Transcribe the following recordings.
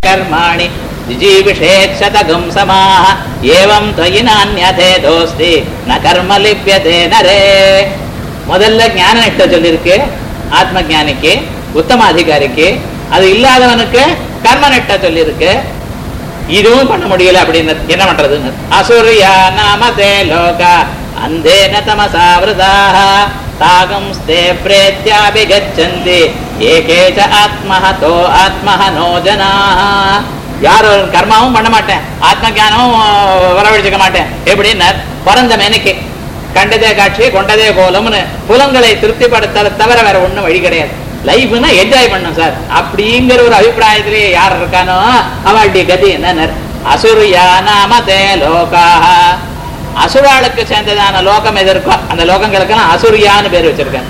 கர்மாணி ஜிஜீவிஷேத் சதகம் சமாஹ ஏவம் त्वयि नान्यथे दोस्ति न कर्म लिप्यते नरे. முதல்ல ஞான நிஷ்டை சொல்லிருக்கு ஆத்ம ஞானிக்கு உத்தம அதிகாரிக்கு. அது இல்லாதவனுக்கு கர்ம நிஷ்டை சொல்லியிருக்கு. இதுவும் பண்ண முடியல அப்படின்னு என்ன பண்றதுன்னு அசுரியா நாமதே லோகா அந்தேன தமசாவிருதாக தாகம்ஸ்தே பிரேத்யாபிகச்சந்தி ஏகேச ஆத்மஹதோ ஆத்மஹனோ ஜனாஹ. யாரும் கர்மாவும் பண்ண மாட்டேன் ஆத்ம ஞானமும் வரவழைச்சிக்க மாட்டேன் எப்படின்னு பிறந்த மேனைக்கு கண்டதே காட்சி கொண்டதே கோலம்னு புலங்களை திருப்திப்படுத்த தவிர வேற ஒண்ணும் வழி கிடையாது. லைஃப்னா என்ஜாய் பண்ணும் சார் அப்படிங்கிற ஒரு அபிப்பிராயத்திலேயே யார் இருக்கானோ அவளுடைய கதி என்ன அசுரியா நாமதே லோகாஹ. அசுராளுக்கு சேர்ந்ததான லோகம் எது இருக்கோ அந்த லோகங்களுக்கெல்லாம் அசுரியான்னு பேர் வச்சிருக்காங்க.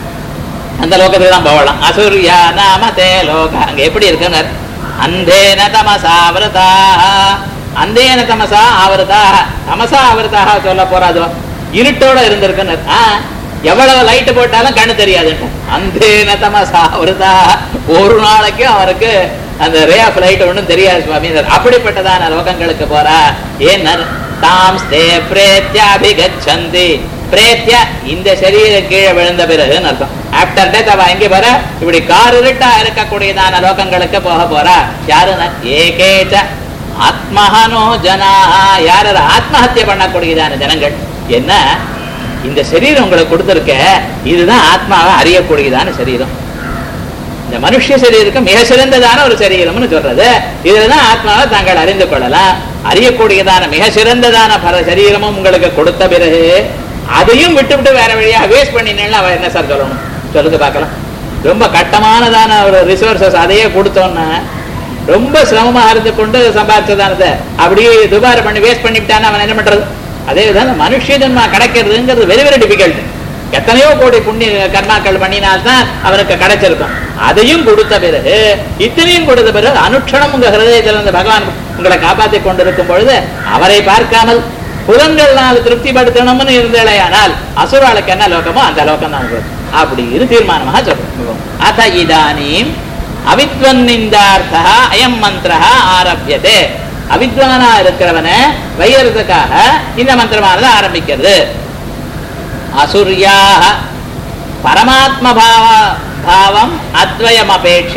அந்த லோகத்துக்கு தான் போகலாம். அசுரியா நாமதே லோகா. அங்க எப்படி இருக்குன்னு அந்தேன தமசா ஆவருதாக. அந்தேன தமசா ஆவருதாக. தமசா ஆவருதாக சொல்ல போறாதோ இருட்டோட இருந்திருக்குன்னு எவ்வளவு லைட் போட்டாலும் கண்ணு தெரியாதுன்னு. அந்தேன தமசா ஆவருதாக. ஒரு நாளைக்கு அவருக்கு அந்த ரே ஆஃப் லைட் ஒன்றும் தெரியாது சுவாமி. அப்படிப்பட்டதான லோகங்களுக்கு போறா. ஏன்னா தாம் ஸ்தே பிரேத்யாபிகச்சந்தி. பிரேத்ய இந்த சரீர கீழே விழுந்த பிறகுன்னு அர்த்தம். ஆப்டர் டெத் அவ எங்கே போற இப்படி காரிருட்டா இருக்கக்கூடியதான லோகங்களுக்கு போக போறா. யாருன்னா ஏகேச்ச ஆத்மஹனோ ஜனா. யார ஆத்மஹத்திய பண்ணக்கூடியதான ஜனங்கள். என்ன இந்த சரீரம் உங்களுக்கு கொடுத்திருக்க இதுதான் ஆத்மாவை அறியக்கூடியதான சரீரம். இந்த மனுஷ சரீரம் மிக சிறந்ததான ஒரு சரீரம்னு சொல்றது. இதுதான் ஆத்மாவை தாங்கள் அறிந்து கொள்ளலாம். அறியக்கூடியதான மிக சிறந்ததான சரீரமும் உங்களுக்கு கொடுத்த பிறகு அதையும் விட்டு வேற வழியா வேஸ்ட் பண்ணினேன்னு அவ என்ன சார் சொல்லணும் சொல்லுங்க பார்க்கலாம். ரொம்ப கட்டமானதான ஒரு ரிசோர்சஸ் அதையே கொடுத்தோன்னா ரொம்ப சிரமமா இருந்து கொண்டு சம்பாதிச்சதானதை அப்படியே துபார பண்ணி வேஸ்ட் பண்ணிவிட்டான்னு அவன் என்ன பண்றது. அதே விதம் மனுஷ ஜன்மா கிடைக்கிறதுங்கிறது வெரி வெரி டிஃபிகல்ட். எத்தனையோ கோடி புண்ணிய கர்மாக்கள் பண்ணினால்தான் அவனுக்கு கிடைச்சிருக்கும். அதையும் கொடுத்த பிறகு இத்தனையும் கொடுத்த பிறகு அனுட்சணம் உங்க ஹிருதயத்தில் இருந்த பகவான் உங்களை காப்பாற்றி கொண்டிருக்கும் பொழுது அவரை பார்க்காமல் புலன்கள்னால் திருப்திப்படுத்தணும்னு இருந்தேயானால் அசுராளுக்கு என்ன லோகமோ அந்த லோகம் தான் உங்களுக்கு அப்படி இரு தீர்மானமாக சொல்றோம். அத இதானீம் அவித்வன்னிந்தார்த்தா அயம் மந்திரா ஆரம்பியதே. அவித்வானா இருக்கிறவனை வையறதுக்காக இந்த மந்திரமானது ஆரம்பிக்கிறது. அசுர்யாக பரமாத்ம பாவம் அத்வயம் அபேட்ச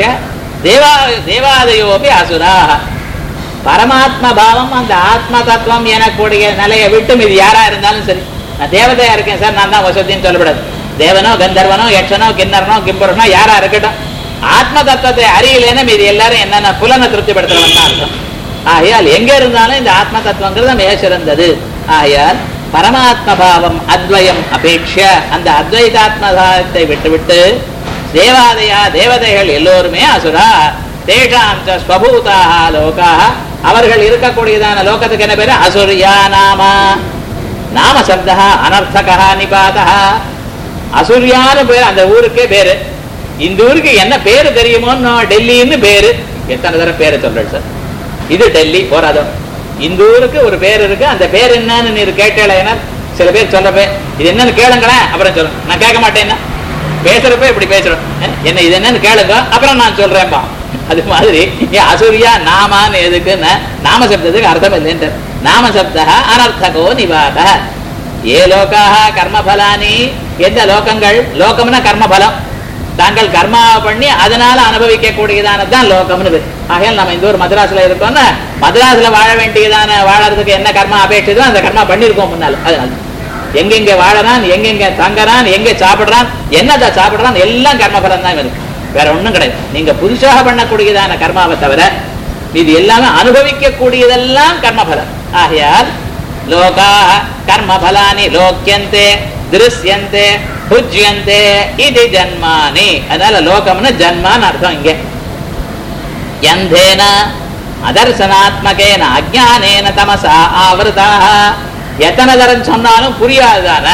தேவாதயோபி அசுராக. பரமாத்ம பாவம் அந்த ஆத்ம தத்துவம் எனக்கூடிய நிலையை விட்டும் இது யாரா இருந்தாலும் சரி. நான் தேவதையா இருக்கேன் சார் நான் தான் வசதின்னு சொல்லப்படாது. தேவனோ கந்தர்வனோ யட்சனோ கிண்ணரனோ கிம்பரனோ யாரா இருக்கட்டும் ஆத்ம தத்துவத்தை அறியலேன்னு இது எல்லாரும் என்னென்ன புலனை திருப்திப்படுத்துறவன் தான் அர்த்தம். ஆகையால் எங்க இருந்தாலும் இந்த ஆத்ம தத்துவங்கிறது மிக சிறந்தது. ஆகையால் பரமாத்ம பாவம் அத்வயம் அபேட்ச அந்த அத்வைதாத்மபாவத்தை விட்டுவிட்டு தேவாதயா தேவதைகள் எல்லோருமே அசுரா. தேஷாம் ஸ்வபூதாக லோகாக அவர்கள் இருக்கக்கூடியதான லோகத்துக்கு என்ன பேரு அசுரியா நாம. நாம சப்தா அனர்த்தகா நிபாதா. அசுரியான்னு பேரு அந்த ஊருக்கே பேரு. இந்த ஊருக்கு என்ன பேரு தெரியுமோன்னு டெல்லின்னு பேரு. எத்தனை தடவை பேரு சொல்றேன் சார். இது டெல்லி போறாதோ. இந்த ஊருக்கு ஒரு பேர் இருக்கு. அந்த பேர் என்னன்னு நீ கேட்டேன்னா சில பேர் சொல்லப்பே இது என்னன்னு கேளுங்களேன் அப்புறம் சொல்லுங்க. நான் கேட்க மாட்டேன்னா பேசுறப்ப இப்படி பேசுறோம். என்ன இது என்னன்னு கேளுங்க அப்புறம் நான் சொல்றேன்பா. அது மாதிரி அசுரியா நாமான்னு எதுக்குன்னு நாம சப்தத்துக்கு அர்த்தம் இல்லைன்ற. நாம சப்தா அனர்த்தகோ நிவாத. ஏ லோகாக கர்மபலானி. எந்த லோகங்கள் லோகம்னா கர்மபலம் தாங்கள் கர்மாவை பண்ணி அதனால அனுபவிக்க கூடியதானதான் லோகம்னு. ஆகையால் நம்ம இந்த ஒரு மദ്രാஸ்ல இருக்கோம்னா மദ്രാஸ்ல வாழ வேண்டியதான வாழறதுக்கு என்ன கர்மா அபேட்சிதோ அந்த கர்மா பண்ணிருக்கோம் முன்னால. அதனால எங்கெங்க வாழறான் எங்கெங்க தங்கறான் எங்க சாப்பிடுறான் என்னதை சாப்பிடுறான் எல்லாம் கர்மபலம் தான் இருக்கு. வேற ஒண்ணும் கிடையாது. நீங்க புதுசாக பண்ணக்கூடியதான கர்மாவை தவிர இது எல்லாமே அனுபவிக்க கூடியதெல்லாம் கர்மபலம். ஆகையால் லோகா கர்மபலானி லோக்கியந்தே திருஷ்யந்தே புஜ்யந்தே இது ஜன்மானி. அதனால லோகம்னு ஜன்மான்னு அர்த்தம். இங்க யந்தேன அதர்சனாத்மகேன அஜ்ஞானேன தமசா ஆவருதாக. எத்தனை தரம் சொன்னாலும் புரியாதான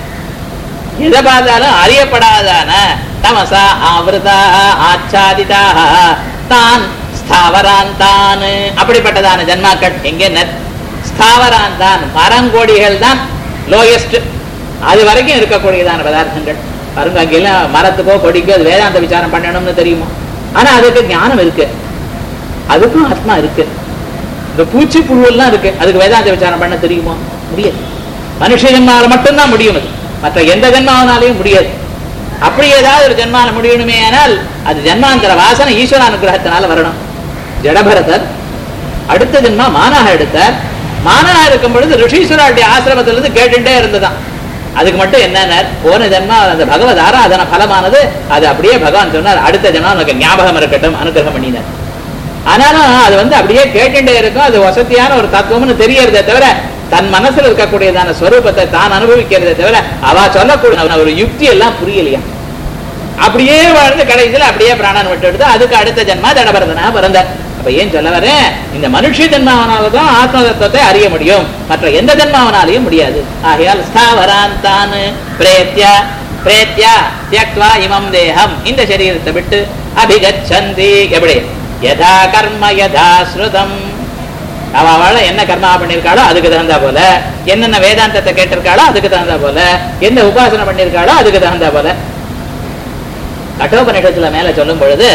எதை பார்த்தாலும் அறியப்படாதான தமசா ஆவருதாக ஆச்சாதிதாக தான் ஸ்தாவராந்தான். அப்படிப்பட்டதான ஜன்மாக்கள் எங்க ஸ்தாவராந்தான் மரங்கொடிகள் தான் லோயஸ்ட். அது வரைக்கும் இருக்கக்கூடியதான பதார்த்தங்கள் பாருங்க. அங்கெல்லாம் மரத்துக்கோ கொடிக்கோ அது வேதாந்த விசாரம் பண்ணணும்னு தெரியுமா. ஆனா அதுக்கு ஞானம் இருக்கு. அதுக்கும் ஆத்மா இருக்கு. இந்த பூச்சி புழுவெல்லாம் இருக்கு, அதுக்கு வேதாந்த விசாரம் பண்ண தெரியுமா? முடியாது. மனுஷ ஜென்மாவில் மட்டும்தான் முடியும், அது மற்ற எந்த ஜென்மாவனாலையும் முடியாது. அப்படி ஏதாவது ஒரு ஜென்மால முடியணுமே ஆனால் அது ஜென்மாந்திர வாசனை ஈஸ்வர அனுகிரகத்தினால வரணும். ஜடபரதர் அடுத்த ஜென்மா மானாக எடுத்தார். மானாக இருக்கும் பொழுது ரிஷீஸ்வராவுடைய ஆசிரமத்திலிருந்து கேட்டுட்டே இருந்ததான். அதுக்கு மட்டும் என்ன, போன ஜென்மா அந்த பகவத் ஆராதன பலமானது அது அப்படியே பகவான் சொன்னார், அடுத்த ஜென்மா உனக்கு ஞாபகம் இருக்கட்டும் அனுகிரகம் பண்ணினார். ஆனாலும் அது அப்படியே கேட்டுட்டே இருக்கும். அது வசதியான ஒரு தத்துவம்னு தெரியறதே தவிர தன் மனசுல இருக்கக்கூடியதான ஸ்வரூபத்தை தான் அனுபவிக்கிறதே தவிர அவ சொல்லக்கூடிய ஒரு யுக்தி எல்லாம் புரியலையா. அப்படியே வாழ்ந்து கடைசியில் அப்படியே பிராணன் விட்டு எடுத்து அதுக்கு அடுத்த ஜென்மா ஜடபரதனா பிறந்தார். அப்ப ஏன் சொல்ல வரேன், இந்த மனுஷ ஜென்மாவனால்தான் ஆத்ம தத்துவத்தை அறிய முடியும், மற்ற எந்த ஜென்மாவனாலையும் முடியாது. ஆகையால் ஸ்தாவராந்தான் பிரேத்யா பிரேத்யா தியக்த்வா இமம் தேகம், இந்த சரீரத்தை விட்டு அபிகச்சந்தி, எப்படி யதா கர்ம யதா ஸ்ருதம், அவளை என்ன கர்மா பண்ணிருக்காளோ அதுக்கு தகுந்தா போல, என்னென்ன வேதாந்தத்தை கேட்டிருக்காளோ அதுக்கு தகுந்தா போல, என்ன உபாசனை பண்ணிருக்காளோ அதுக்கு தகுந்தா போல. கட்டோபனிஷத்துல மேல சொல்லும் பொழுது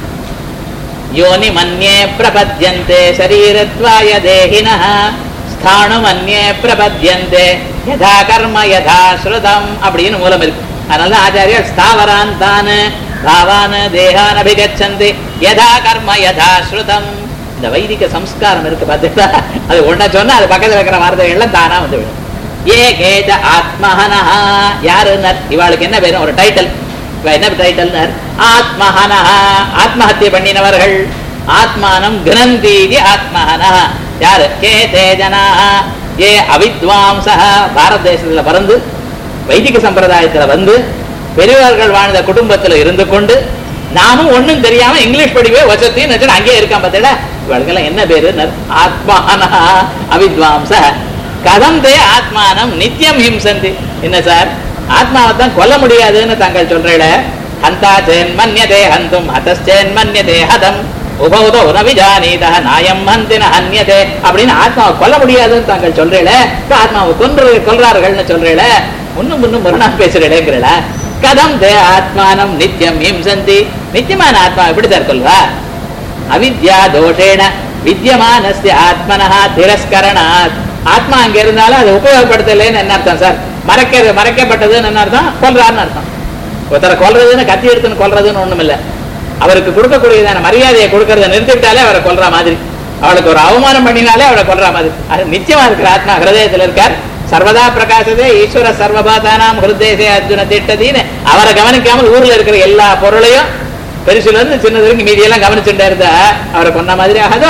யோனி மன்யே பிரபத்யந்தே சரீரத்வாய தேஹினஹ ஸ்தானு மன்யே பிரபத்யந்தே யதா கர்ம யதா ஸ்ருதம் அப்படின்னு மூலம் இருக்கு. அதனால ஆச்சாரியர் ஸ்தாவராந்தான் பாவான் தேகான் அபிகச்சந்தி யதா கர்ம யதா ஸ்ருதம். இந்த வைதிக சம்ஸ்காரம் இருக்கு பார்த்தீங்களா, அது ஒன்ன சொன்னா அது பக்கத்தில் வைக்கிற வார்த்தைகள்லாம் தானா வந்து விடும். ஏ கேஜ ஆத்மஹனஹா, யாருன்னார் இவாளுக்கு என்ன பேரும் ஒரு டைட்டில், என்ன டைட்டில், ஆத்மஹனஹா ஆத்மஹத்திய பண்ணினவர்கள். ஆத்மானம் கிரந்தீதி ஆத்மஹனஹ, யாரு கே தேஜனாஹ ஏ அவித்வாம்சஹ, பாரத தேசத்துல பிறந்து வைதிக சம்பிரதாயத்துல வந்து பெரியவர்கள் வாழ்ந்த குடும்பத்துல இருந்து கொண்டு நாமும் ஒண்ணும் தெரியாம இங்கிலீஷ் படிவே வசத்தின்னு அங்கேயே இருக்கான் பார்த்தா இவளுக்கெல்லாம் என்ன பேரு, ஆத்மானஹ அவித்வாம்ச கதம் தே ஆத்மானம் நித்தியம் ஹிம்சந்தி. என்ன சார் ஆத்மாவை தான் கொல்ல முடியாதுன்னு தாங்கள் சொல்றீங்களே, ஹந்தா சேன் மன்யதே ஹந்தும் ஹதஸ்சேன் மன்யதே ஹதம் உபௌதோ நவிஜானீதா நாயம் ஹந்தின ஹன்யதே அப்படின்னு ஆத்மாவை கொல்ல முடியாதுன்னு தாங்கள் சொல்றீங்களே, ஆத்மாவை கொல்றார்கள்னு சொல்றீங்களே, முன்னும் முரணா பேசுறீங்களேங்கிறீங்களா. கதம் தே ஆத்மானம் நித்தியம் ஹிம்சந்தி, நித்தியமான ஆத்மா எப்படி சார் கொல்வா? அவித்யா தோஷேன வித்யமானஸ்ய ஆத்மனஹா திரஸ்கரணாத், ஆத்மா அங்க இருந்தாலும் அதை உபயோகப்படுத்தலைன்னு என்ன அர்த்தம் சார்? மறைக்கப்பட்டதுன்னு என்ன அர்த்தம்? கொல்றான்னு அர்த்தம். ஒருத்தரை கொல்றதுன்னு கத்தி எடுத்துன்னு கொல்றதுன்னு ஒண்ணும் இல்லை, அவருக்கு கொடுக்கக்கூடியதான மரியாதையை கொடுக்கறத நிறுத்திவிட்டாலே அவரை கொல்ற மாதிரி, அவளுக்கு ஒரு அவமானம் பண்ணினாலே அவரை கொல்ற மாதிரி. அது நிச்சயமா இருக்கிற ஆத்மா ஹிருதயத்தில் இருக்கார். சர்வதா பிரகாசதே ஈஸ்வர சர்வபாதானாம் ஹிருதேசே அர்ஜுன திட்டதின்னு அவரை கவனிக்காமல் ஊர்ல இருக்கிற எல்லா பொருளையும் பெருசுல இருந்து சின்னது வரைக்கும் மீதியெல்லாம் கவனிச்சுட்டே இருந்தா அவரை கொன்ன மாதிரி ஆகாதா?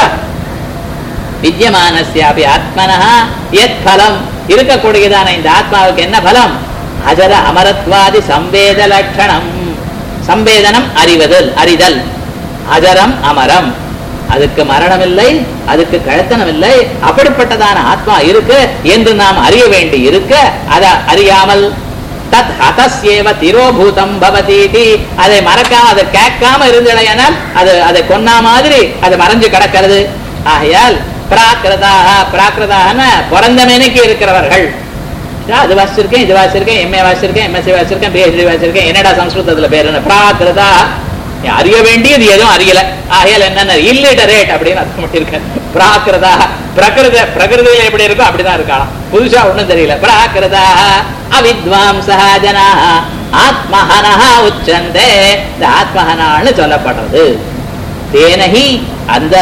வித்யமானஸ்யாபி ஆத்மனஹா யத் பலம், இருக்கக்கூடியதான இந்த ஆத்மாவுக்கு என்ன பலம்? அஜர அமரத்வாதி சம்வேத லட்சணம், சம்பேதனம் அறிவதல் அறிதல், அஜரம் அமரம், அதுக்கு மரணம் இல்லை, அதுக்கு கழத்தனம் இல்லை, அப்படிப்பட்டதான ஆத்மா இருக்கு என்று நாம் அறிய வேண்டி இருக்கு. அதை அறியாமல் தத் ஹதஸ்யேவ திரோபூதம் பவதீதி, அதை மறக்காம அதை கேட்காம இருந்தடையானால் அதை கொன்னா மாதிரி அது மறைஞ்சு கிடக்கிறது. ஆகையால் பிராகிருதாக, பிராகிருதான பிறந்த மேனைக்கு இருக்கிறவர்கள், அது வாசிச்சிருக்கேன் இது வாசிச்சிருக்கேன் எம்ஏ வாசிச்சிருக்கேன் எம்எஸ்சி வாசிச்சிருக்கேன் பிஹெச்டி வாசிச்சிருக்கேன், என்னடா சம்ஸ்கிருதத்துல பேர் என்ன? பிராகிருதா, அறிய வேண்டியது எதுவும் அறியல, ஆகையால் என்னென்ன இல்லிட்டரேட் அப்படின்னு அர்த்தம் பண்ணிருக்கேன். பிராகிருதா, பிரகிருதியில எப்படி இருக்கோ அப்படிதான் இருக்கலாம், புதுசா ஒண்ணும் தெரியல. பிராகிருதா அவித்வாம்சா ஜனா ஆத்மஹனஹா உச்சந்தே, இந்த ஆத்மஹனான்னு சொல்லப்படுறது. தேனஹி, அந்த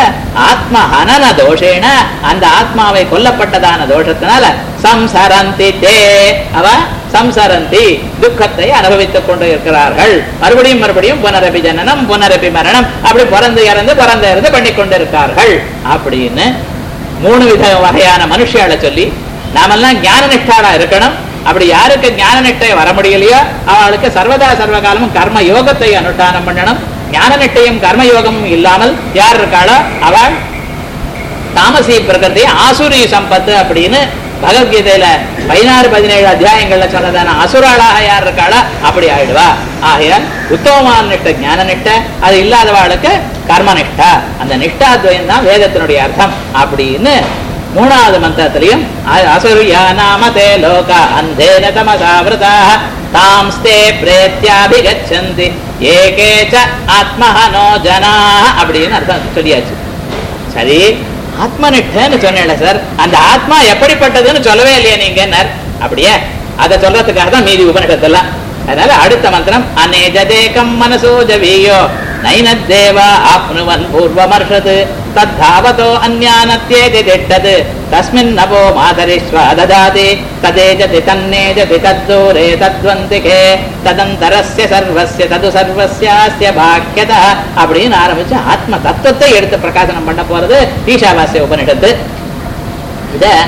ஆத்மஹனன தோஷேன, அந்த ஆத்மாவை கொல்லப்பட்டதான தோஷத்தினால சம்சரந்தி தே, அவ சம்சரந்தி துக்கத்தை அனுபவித்துக் கொண்டு இருக்கிறார்கள். மறுபடியும் மறுபடியும் புனரபி ஜனனம் புனரபி மரணம், அப்படி பிறந்து இறந்து பண்ணி கொண்டிருக்கார்கள் அப்படின்னு 3 வித வகையான மனுஷியால சொல்லி நாமெல்லாம் ஞான நிஷ்டாளா இருக்கணும். அப்படி யாருக்கு ஞான நிட்டை வர முடியலையோ அவளுக்கு சர்வதா சர்வகாலமும் கர்ம யோகத்தை அனுஷ்டானம் பண்ணணும். ஞான நிட்டையும் கர்மயோகமும் இல்லாமல் யார் இருக்காளோ அவள் தாமசி பிரகிருதி ஆசுரி சம்பத்து அப்படின்னு பகவத்கீதையில 16-17 அத்தியாயங்கள்ல சொன்னதான அசுராளாக யார் இருக்காளோ அப்படி ஆயிடுவா. ஆகையால் உத்தமமான நிஷ்ட ஞான நிஷ்ட, அது இல்லாதவாளுக்கு கர்ம நிஷ்டா. அந்த நிஷ்டாத்வயம் தான் வேதத்தினுடைய அர்த்தம் அப்படின்னு 3வது மந்திரத்திலையும் அசுரியா நாமதே லோகா அந்தேன தமசாவிருதாக தாம்ஸ்தே பிரேத்யாபிகச்சந்தி ஏகேச்ச ஆத்மஹனோ ஜனா அப்படின்னு அர்த்தம் சொல்லியாச்சு. சரி, ஆத்மனிஷ்டன்னு சொன்னேன் சார், அந்த ஆத்மா எப்படிப்பட்டதுன்னு சொல்லவே இல்லையா நீங்க? அப்படியே அதை சொல்றதுக்காக தான் மீதி உபனிஷத்தெல்லாம். அதனால அடுத்த மந்திரம் அநேஜதேகம் மனசோ ஜவீயோ நைனத்தேவா ஆப்னுவன் பூர்வமர்ஷத் தத்தாவதோ அந்யானத்யேதி திட்டத் தஸ்மின் நபோ மாதரிஸ்வ ததாதி ததேஜதி தன்னேஜதி தத்தூரே தத்வந்திகே ததந்தரஸ்ய சர்வஸ்ய தது சர்வஸ்யாஸ்ய பாக்யதா அப்படின்னு ஆரம்பிச்சு ஆத்ம தத்துவத்தை எடுத்து பிரகாசனம் பண்ண போறது ஈஷாவாஸ்ய உபனிஷத்து. இத